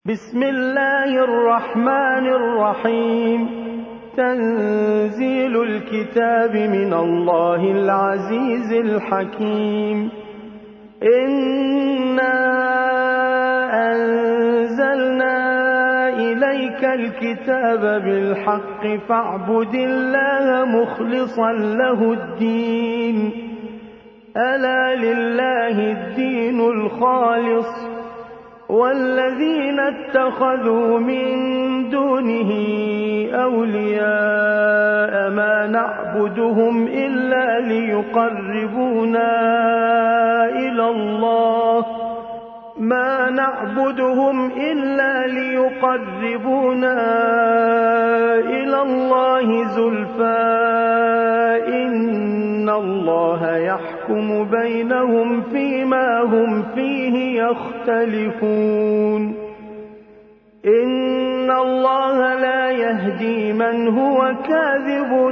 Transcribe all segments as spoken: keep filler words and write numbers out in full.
بسم الله الرحمن الرحيم تنزيل الكتاب من الله العزيز الحكيم. إنا أنزلنا إليك الكتاب بالحق فاعبد الله مخلصا له الدين ألا لله الدين الخالص والذين اتخذوا من دونه أولياء ما نعبدهم إلا ليقربونا إلى الله ما نعبدهم إلا ليقربونا إلى الله زلفى إن الله يحكم بينهم فيما هم فيه يختلفون. إن الله لا يهدي من هو كاذب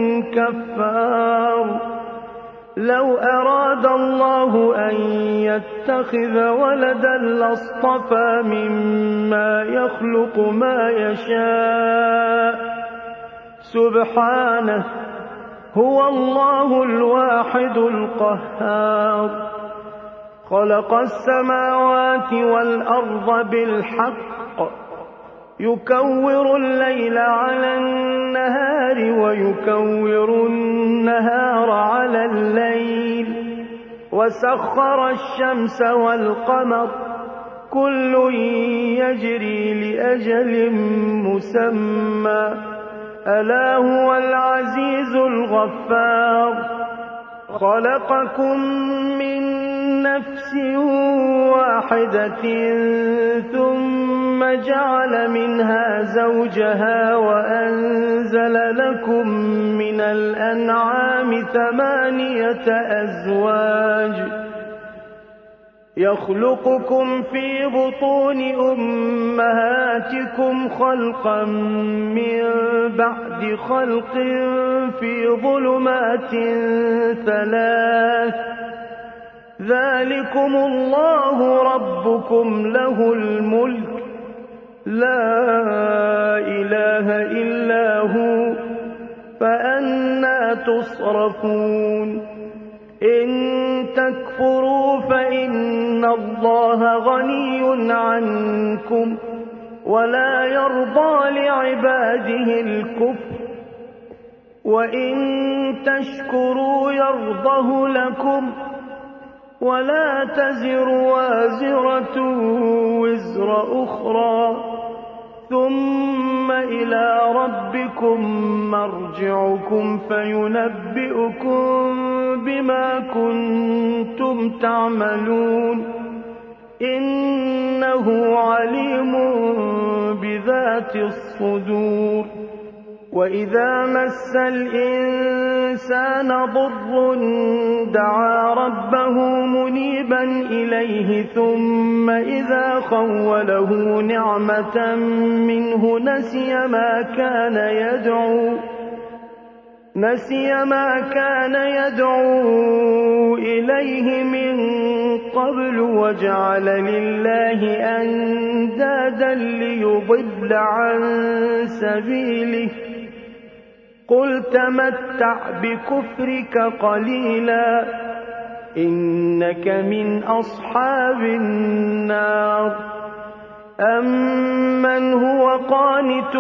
كفار. لو أراد الله أن يتخذ ولدا لاصطفى مما يخلق ما يشاء سبحانه هو الله الواحد القهار. خلق السماوات والأرض بالحق يكور الليل على النهار ويكور النهار على الليل وسخر الشمس والقمر كل يجري لأجل مسمى ألا هو العزيز الغفار. خلقكم من نفس واحدة ثم جعل منها زوجها وأنزل لكم من الأنعام ثمانية أزواج يخلقكم في بطون أمهاتكم خلقا من بعد خلق في ظلمات ثلاث ذلكم الله ربكم له الملك لا إله إلا هو فأنى تصرفون. إن تكفروا فإن الله غني عنكم ولا يرضى لعباده الكفر وإن تشكروا يرضه لكم ولا تزر وازرة وزر أخرى ثم إلى ربكم مرجعكم فينبئكم بما كنتم تعملون إنه عليم بذات الصدور. وإذا مس الإنسان ضر دعا ربه منيبا إليه ثم إذا خوله نعمة منه نسي ما كان يدعو نسي ما كان يدعو إليه من قبل وجعل لله أندادا ليضل عن سبيله قل تمتع بكفرك قليلا إنك من أصحاب النار. أمن هو قانت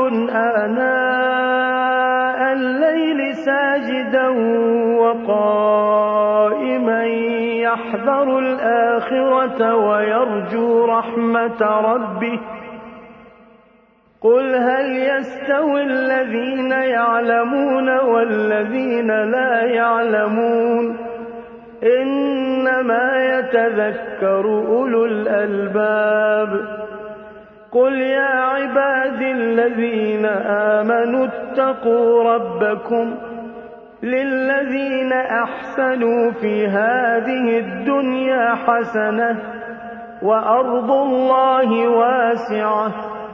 آناء الليل ساجدا وقائما يحذر الآخرة ويرجو رحمة ربه قل هل يستوي الذين يعلمون والذين لا يعلمون إنما يتذكر أولو الألباب. قل يا عبادي الذين آمنوا اتقوا ربكم للذين أحسنوا في هذه الدنيا حسنة وأرض الله واسعة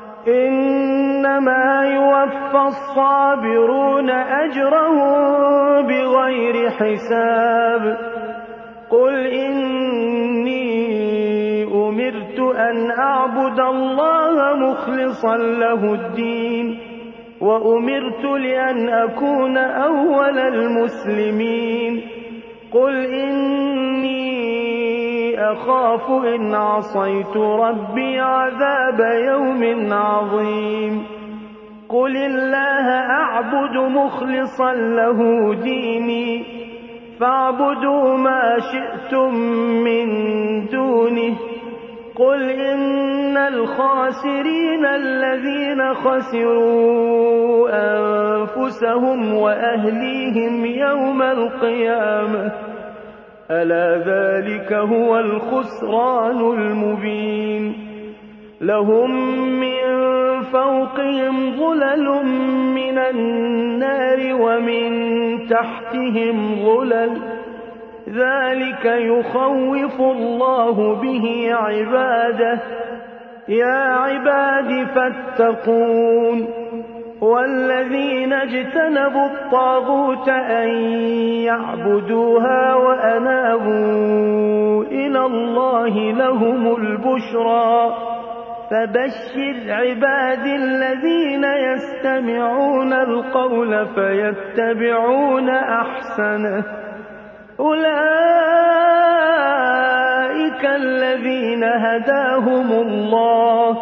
إنما يوفى الصابرون أجرهم بغير حساب. قل إني أمرت أن أعبد الله مخلصا له الدين وأمرت لأن أكون أول المسلمين قل إني أخاف إن عصيت ربي عذاب يوم عظيم قل الله أعبد مخلصا له ديني فاعبدوا ما شئتم من دونه قل إن الخاسرين الذين خسروا أنفسهم وأهليهم يوم القيامة ألا ذلك هو الخسران المبين لهم من فوقهم ظلل من النار ومن تحتهم ظلل ذلك يخوف الله به عباده يا عباد فاتقون والذين اجتنبوا الطاغوت أن يعبدوها وأنابوا إلى الله لهم البشرى فبشر عباد الذين يستمعون القول فيتبعون أحسنه أولئك الذين هداهم الله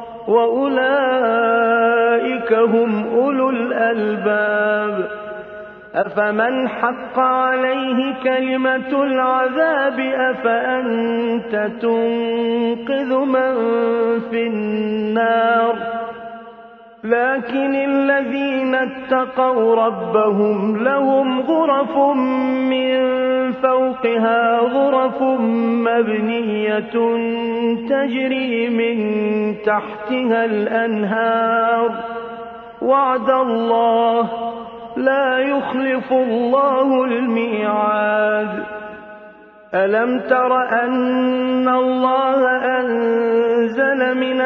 وأولئك هم أولو الألباب أفمن حق عليه كلمة العذاب أفأنت تنقذ من في النار لكن الذين اتقوا ربهم لهم غرف من فوقها غرف مبنية تجري من تحتها الأنهار وعد الله لا يخلف الله الميعاد ألم تر أن الله أنزل من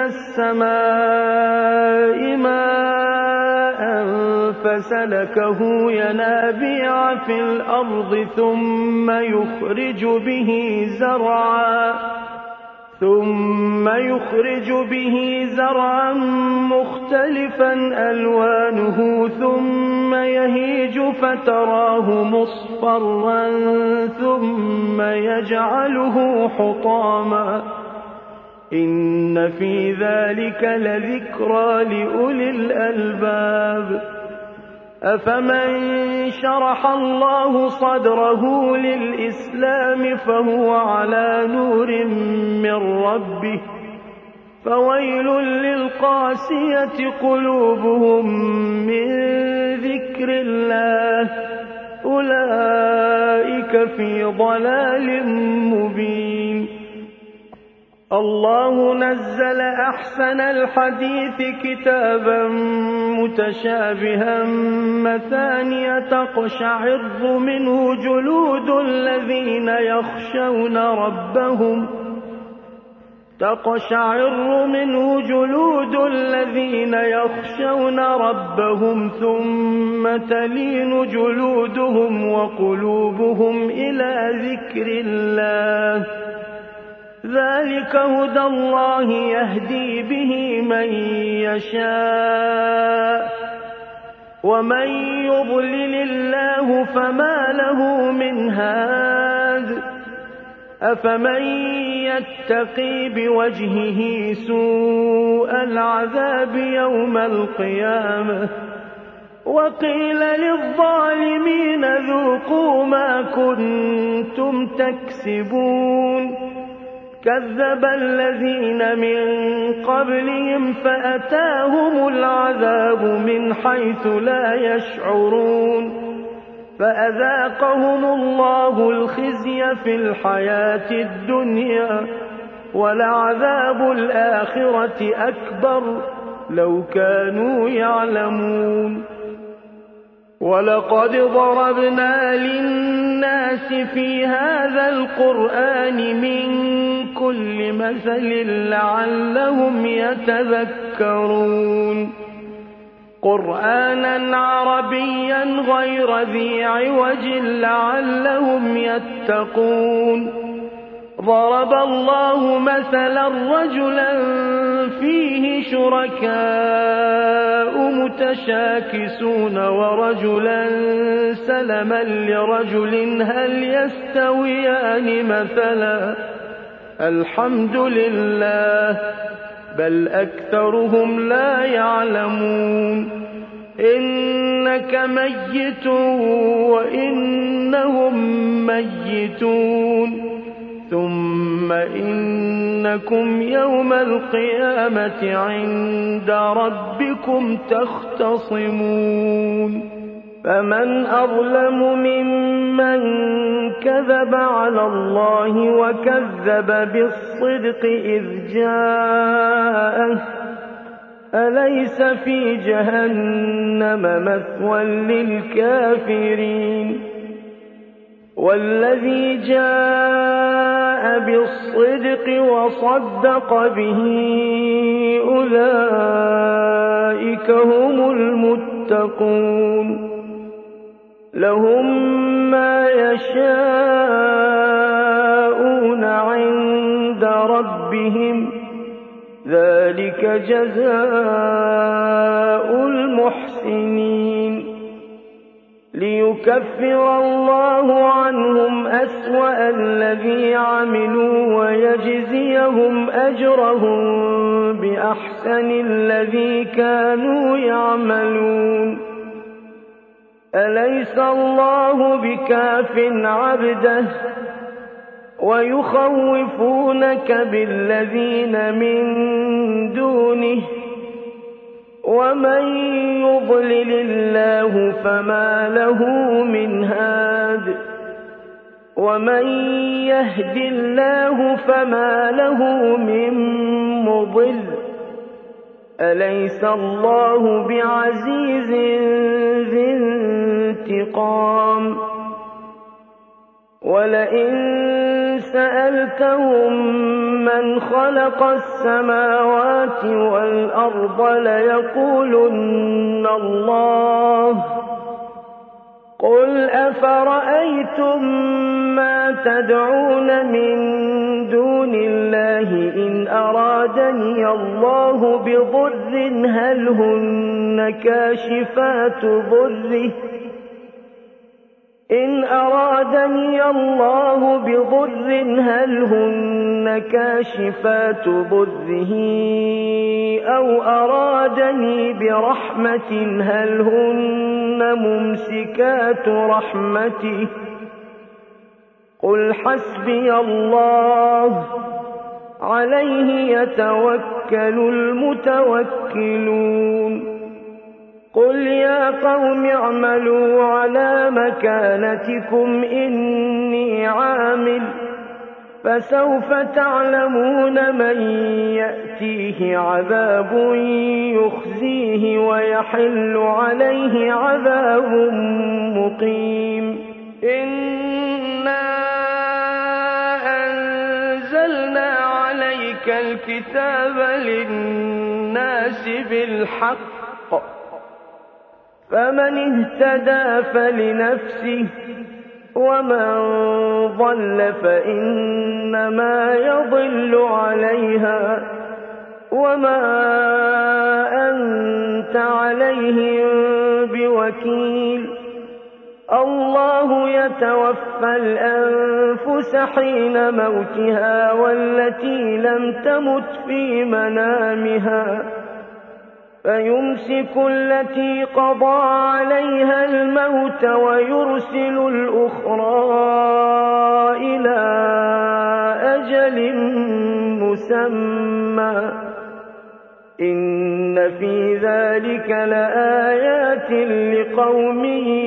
السماء ماء فسلكه ينابيع في الأرض ثم يخرج به زرعا ثم يخرج به زرعا مختلفا ألوانه ثم يهيج فتراه مصفرا ثم يجعله حطاما إن في ذلك لذكرى لأولي الألباب أفمن شرح الله صدره للإسلام فهو على نور من ربه فويل للقاسية قلوبهم من ذكر الله أولئك في ضلال مبين الله نزل أحسن الحديث كتابا متشابها مثانية تقشعر منه جلود الذين يخشون ربهم تقشعر منه جلود الذين يخشون ربهم ثم تلين جلودهم وقلوبهم إلى ذكر الله ذلك هدى الله يهدي به من يشاء ومن يضلل الله فما له من هاد أفمن يتقي بوجهه سوء العذاب يوم القيامة وقيل للظالمين ذوقوا ما كنتم تكسبون كذب الذين من قبلهم فأتاهم العذاب من حيث لا يشعرون فأذاقهم الله الخزي في الحياة الدنيا ولعذاب الآخرة أكبر لو كانوا يعلمون ولقد ضربنا للناس في هذا القرآن من كل مثل لعلهم يتذكرون قرآنا عربيا غير ذي عوج لعلهم يتقون ضرب الله مثلا رجلا فيه شركاء متشاكسون ورجلا سلما لرجل هل يستويان مثلا الحمد لله بل أكثرهم لا يعلمون إنك ميت وإنهم ميتون ثم إنكم يوم القيامة عند ربكم تختصمون فمن أظلم ممن كذب على الله وكذب بالصدق إذ جاءه أليس في جهنم مثوى للكافرين والذي جاء بالصدق وصدق به أولئك هم المتقون لهم ما يشاءون عند ربهم ذلك جزاء المحسنين ليكفر الله عنهم أسوأ الذي عملوا ويجزيهم أجرهم بأحسن الذي كانوا يعملون أليس الله بكاف عبده ويخوفونك بالذين من دونه ومن يضلل الله فما له من هاد ومن يهد الله فما له من مضل أليس الله بعزيز ذي انتقام ولئن سألتهم من خلق السماوات والأرض ليقولن الله قل أفرأيتم ما تدعون من دون الله إن أرادني الله بضر هل هن كاشفات ضره إن أرادني الله بضر هل هن كاشفات ضره أو أرادني برحمة هل هن ممسكات رحمته قل حسبي الله عليه يتوكل المتوكلون قل يا قوم اعملوا على مكانتكم إني عامل فسوف تعلمون من يأتيه عذاب يخزيه ويحل عليه عذاب مقيم إنا أنزلنا عليك الكتاب للناس بالحق فمن اهتدى فلنفسه ومن ضل فإنما يضل عليها وما أنت عليهم بوكيل الله يتوفى الأنفس حين موتها والتي لم تمت في منامها فيمسك التي قضى عليها الموت ويرسل الأخرى إلى أجل مسمى إن في ذلك لآيات لقوم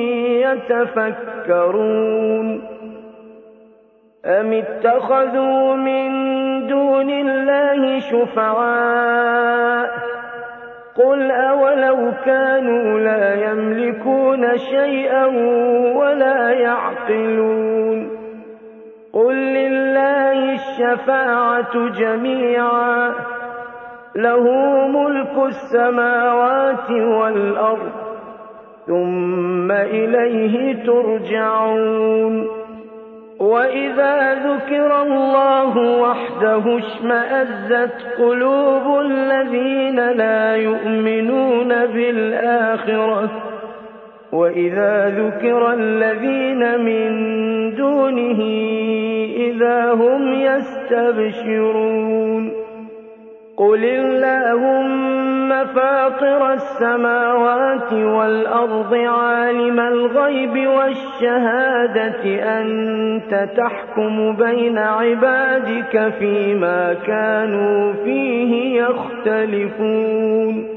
يتفكرون أم اتخذوا من دون الله شفعاء قل أولو كانوا لا يملكون شيئا ولا يعقلون قل لله الشفاعة جميعا له ملك السماوات والأرض ثم إليه ترجعون وإذا ذكر الله وحده اشمأزت قلوب الذين لا يؤمنون بالآخرة وإذا ذكر الذين من دونه إذا هم يستبشرون قل اللهم فاطر السماوات والأرض عالم الغيب والشهادة أنت تحكم بين عبادك فيما كانوا فيه يختلفون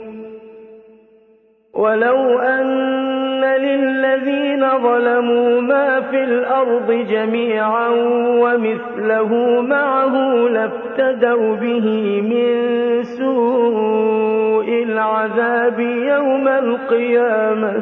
ولو أن للذين ظلموا ما في الأرض جميعا ومثله معه لافتدوا به من سوء العذاب يوم القيامة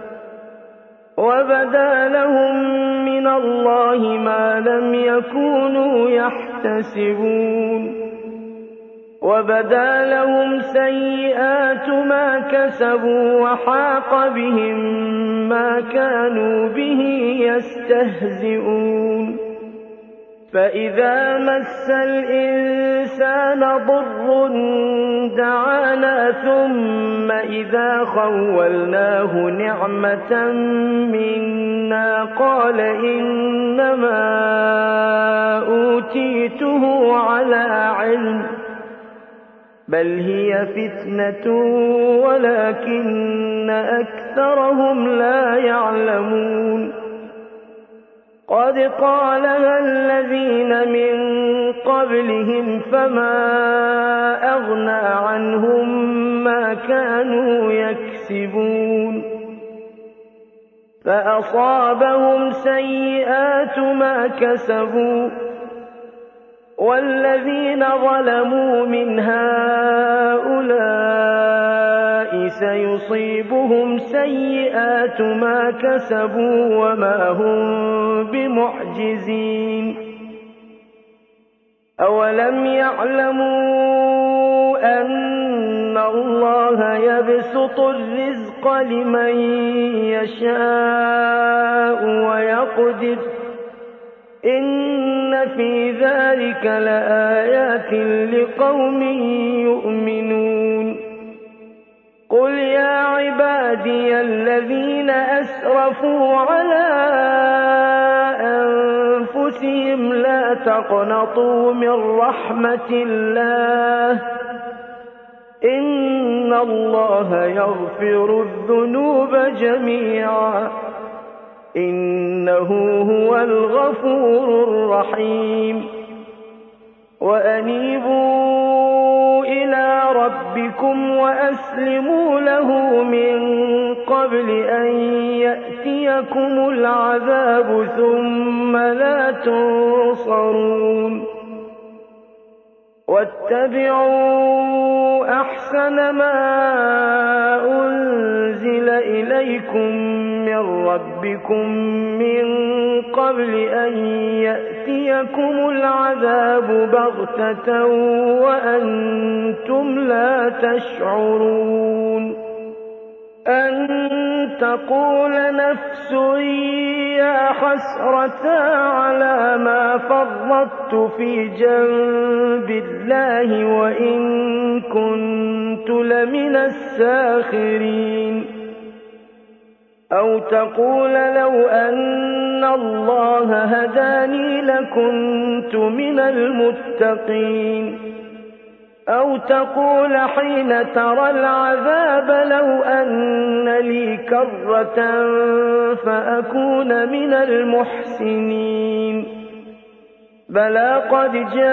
وبدا لهم من الله ما لم يكونوا يحتسبون وبدا لهم سيئات ما كسبوا وحاق بهم ما كانوا به يستهزئون فإذا مس الإنسان ضر دعانا ثم إذا خولناه نعمة منا قال إنما أوتيته على علم بل هي فتنة ولكن أكثرهم لا يعلمون قد قالها الذين من قبلهم فما أغنى عنهم ما كانوا يكسبون فأصابهم سيئات ما كسبوا والذين ظلموا من هؤلاء سيصيبهم سيئات ما كسبوا وما هم بمعجزين أولم يعلموا أن الله يبسط الرزق لمن يشاء ويقدر إن في ذلك لآيات لقوم يؤمنون قل يا عبادي الذين أسرفوا على أنفسهم لا تقنطوا من رحمة الله إن الله يغفر الذنوب جميعا إنه هو الغفور الرحيم وأنيبوا إلى ربكم وأسلموا له من قبل أن يأتيكم العذاب ثم لا تنصرون واتبعوا أحسن ما أنزل إليكم من ربكم من قبل أن يأتيكم العذاب بغتة وأنتم لا تشعرون أن تقول نفس يا حسرة على ما فرطت في جنب الله وإن كنت لمن الساخرين أو تقول لو أن الله هداني لكنت من المتقين أو تقول حين ترى العذاب لو أن لي كرة فأكون من المحسنين بلى قد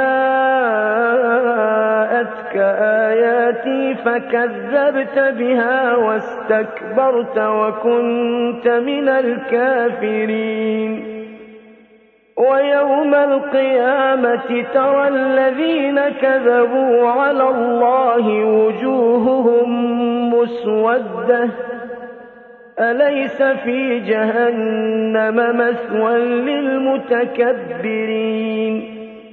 جاءتك آياتي فكذبت بها واستكبرت وكنت من الكافرين ويوم القيامة ترى الذين كذبوا على الله وجوههم مسودة أليس في جهنم مثوى للمتكبرين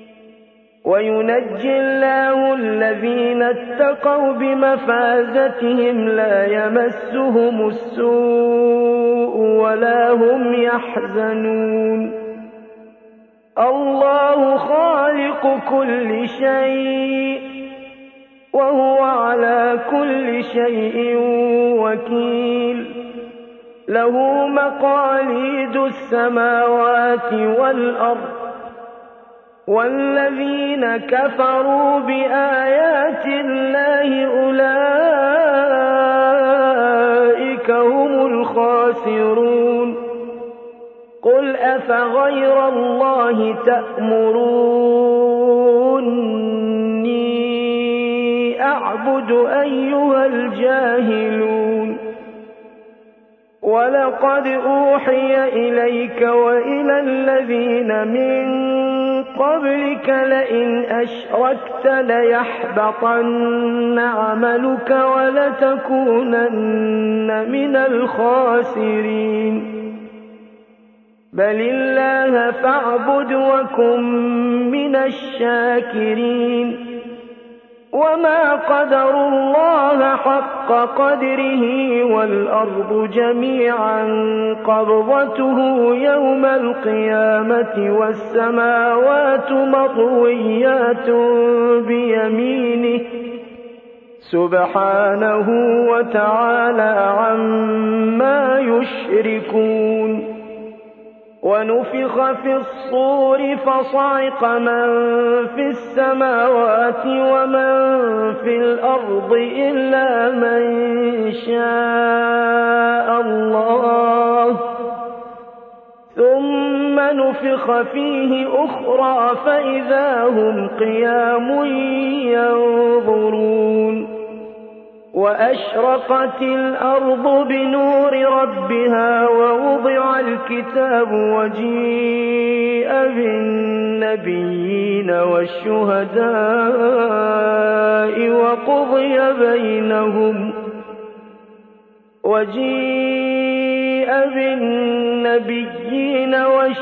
وينجي الله الذين اتقوا بمفازتهم لا يمسهم السوء ولا هم يحزنون الله خالق كل شيء وهو على كل شيء وكيل له مقاليد السماوات والأرض والذين كفروا بآيات الله أولئك هم الخاسرون قل أفغير الله تأمروني أعبد أيها الجاهلون ولقد أوحي إليك وإلى الذين من قبلك لئن أشركت ليحبطن عملك ولتكونن من الخاسرين بل الله فاعبد وكن من الشاكرين وما قدروا الله حق قدره والأرض جميعا قبضته يوم القيامة والسماوات مطويات بيمينه سبحانه وتعالى عما يشركون ونفخ في الصور فصعق من في السماوات ومن في الأرض إلا من شاء الله ثم نفخ فيه أخرى فإذا هم قيام ينظرون وأشرقت الأرض بنور ربها ووضع الكتاب وجيء بالنبيين والشهداء وقضي بينهم وجيء بالنبيين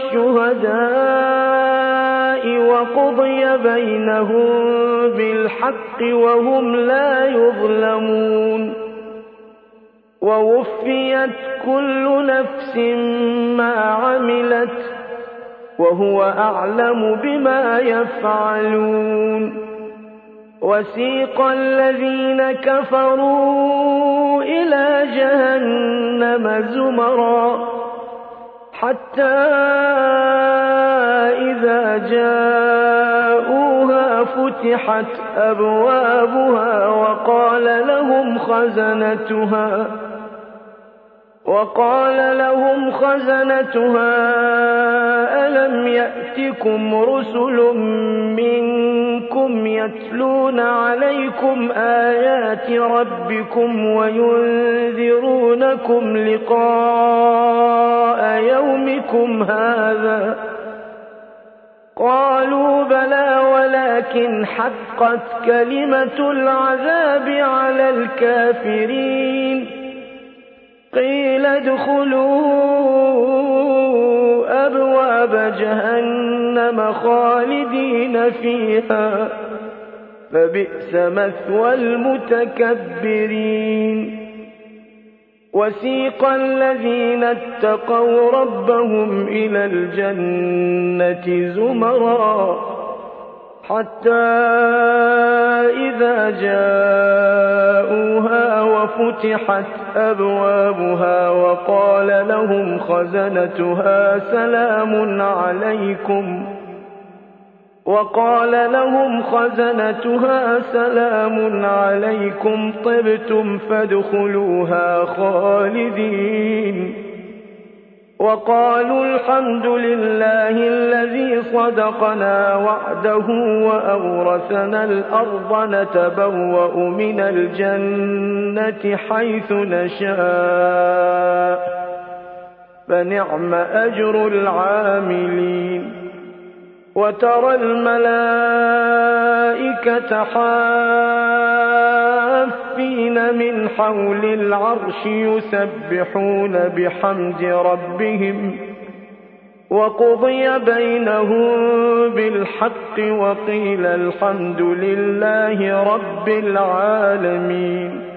والشهداء وقضي بينهم بالحق وهم لا يظلمون ووفيت كل نفس ما عملت وهو أعلم بما يفعلون وسيق الذين كفروا إلى جهنم زمرا حتى إذا جاءوها فتحت أبوابها وقال لهم خزنتها وقال لهم خزنتها ألم يأتكم رسل منكم يتلون عليكم آيات ربكم وينذرونكم لقاء يومكم هذا قالوا بلى ولكن حقت كلمة العذاب على الكافرين قيل ادخلوا أبواب جهنم خالدين فيها فبئس مثوى المتكبرين وسيق الذين اتقوا ربهم إلى الجنة زمرا حتى إذا جاءوها وفتحت أبوابها وقال لهم خزنتها سلام عليكم وقال لهم خزنتها سلام عليكم طبتم فادخلوها خالدين وقالوا الحمد لله الذي صدقنا وعده وأورثنا الأرض نتبوأ من الجنة حيث نشاء فنعم أجر العاملين وترى الملائكة حافين من حول العرش يسبحون بحمد ربهم وقضي بينهم بالحق وقيل الحمد لله رب العالمين